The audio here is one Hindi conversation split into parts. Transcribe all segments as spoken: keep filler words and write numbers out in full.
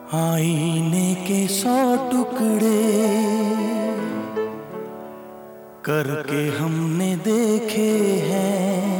आईने के सौ टुकड़े करके हमने देखे हैं।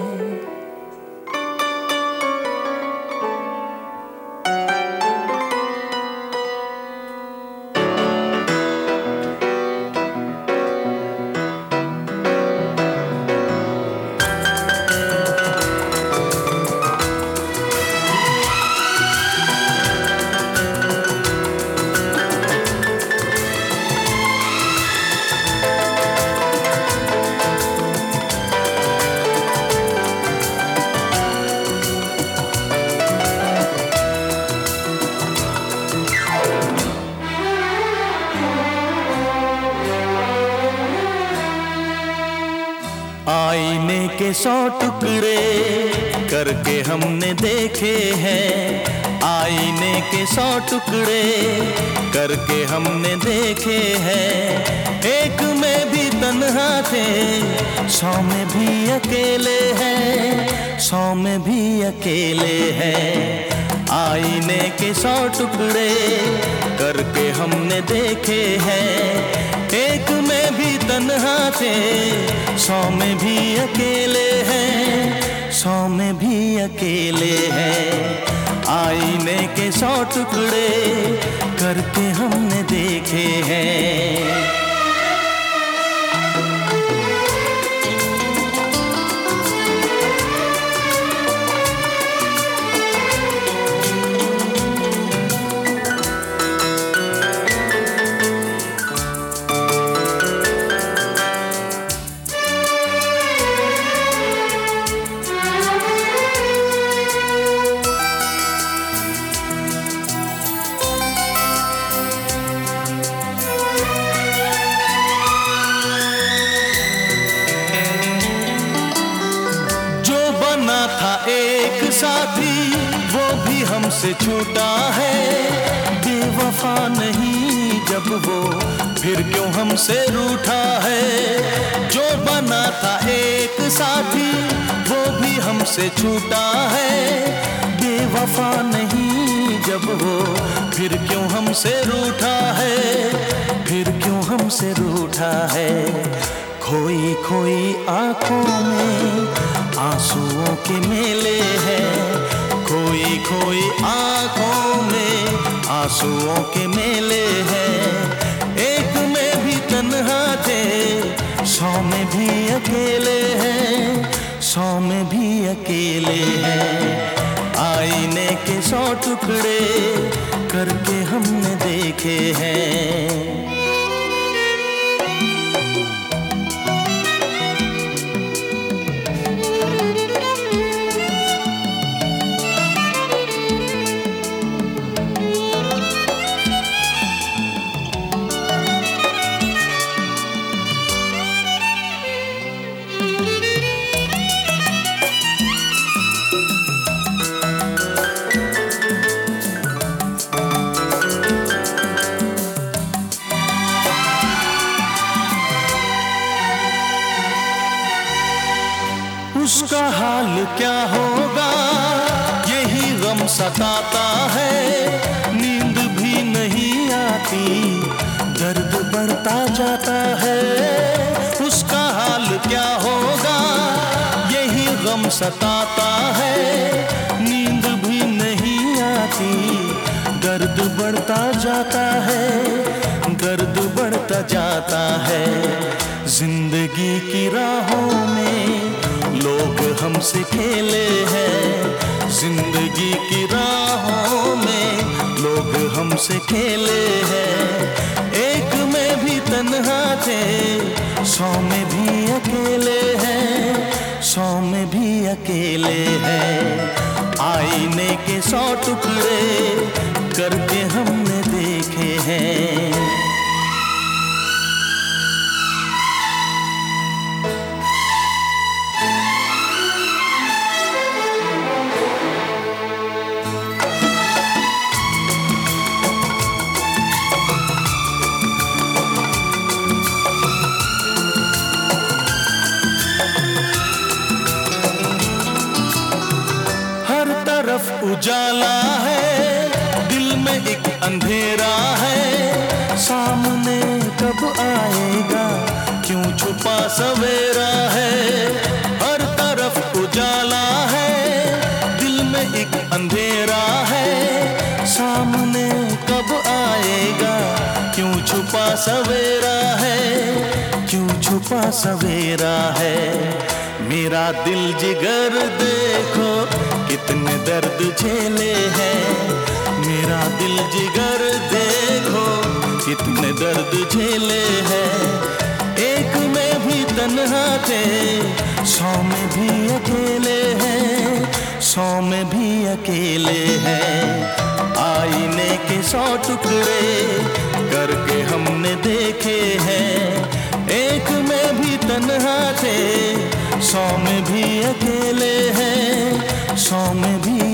आईने के सौ टुकड़े करके हमने देखे हैं। आईने के सौ टुकड़े करके हमने देखे हैं। एक में भी तन्हा थे, सौ में भी अकेले हैं, सौ में भी अकेले हैं। आईने के सौ टुकड़े करके हमने देखे हैं। एक में भी तन्हा थे, सौ में भी अकेले हैं, सौ में भी अकेले हैं। आईने के सौ टुकड़े करके हमने देखे हैं। था एक साथी वो भी हमसे छूटा है। बेवफा नहीं जब वो फिर क्यों हमसे रूठा है। जो बना था एक साथी वो भी हमसे छूटा है। बेवफा नहीं जब वो फिर क्यों हमसे रूठा है, फिर क्यों हमसे रूठा है। खोई खोई आंखों में आंसुओं के मेले हैं। खोई खोई आंखों में आंसुओं के मेले हैं। एक में भी तन्हा थे, सौ में भी अकेले हैं, सौ में भी अकेले हैं। आईने के सौ टुकड़े करके हमने देखे हैं। उसका हाल क्या होगा यही गम सताता है। नींद भी नहीं आती, दर्द बढ़ता जाता है। उसका हाल क्या होगा यही गम सताता है। नींद भी नहीं आती, दर्द बढ़ता जाता है, दर्द बढ़ता जाता है। जिंदगी की राहों में लोग हमसे खेले हैं। जिंदगी की राहों में लोग हमसे खेले हैं। एक में भी तन्हा थे, सौ में भी अकेले हैं, सौ में भी अकेले हैं। आईने के सौ टुकड़े करके हमने देखे हैं। उजाला है, दिल में में एक अंधेरा है, सामने कब आएगा, क्यों छुपा सवेरा है। हर तरफ उजाला है, दिल में एक अंधेरा है, सामने कब आएगा, क्यों छुपा सवेरा है, क्यों छुपा सवेरा है। मेरा दिल जिगर देखो कितने दर्द झेले हैं, मेरा दिल जिगर देखो कितने दर्द झेले हैं। एक में भी तन्हा थे, सौ में भी अकेले हैं, सौ में भी अकेले हैं। आईने के सौ टुकड़े करके हमने देखे हैं, एक में भी तन्हा थे, सौ में भी अकेले हैं, सौ में भी